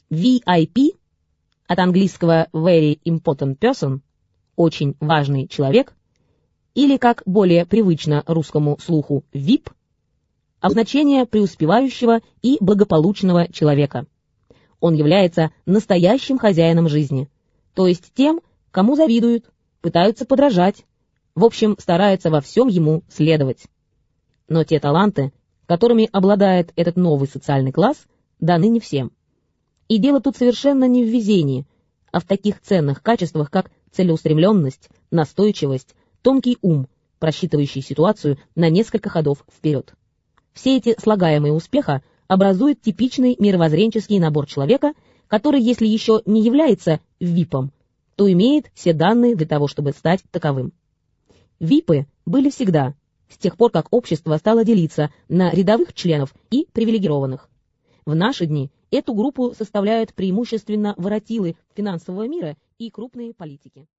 VIP, от английского very important person, очень важный человек, или, как более привычно русскому слуху, VIP, обозначение преуспевающего и благополучного человека. Он является настоящим хозяином жизни, то есть тем, кому завидуют, пытаются подражать, в общем, стараются во всем ему следовать. Но те таланты, которыми обладает этот новый социальный класс, даны не всем. И дело тут совершенно не в везении, а в таких ценных качествах, как целеустремленность, настойчивость, тонкий ум, просчитывающий ситуацию на несколько ходов вперед. Все эти слагаемые успеха образуют типичный мировоззренческий набор человека, который, если еще не является ВИПом, то имеет все данные для того, чтобы стать таковым. ВИПы были всегда, с тех пор, как общество стало делиться на рядовых членов и привилегированных. В наши дни эту группу составляют преимущественно воротилы финансового мира и крупные политики.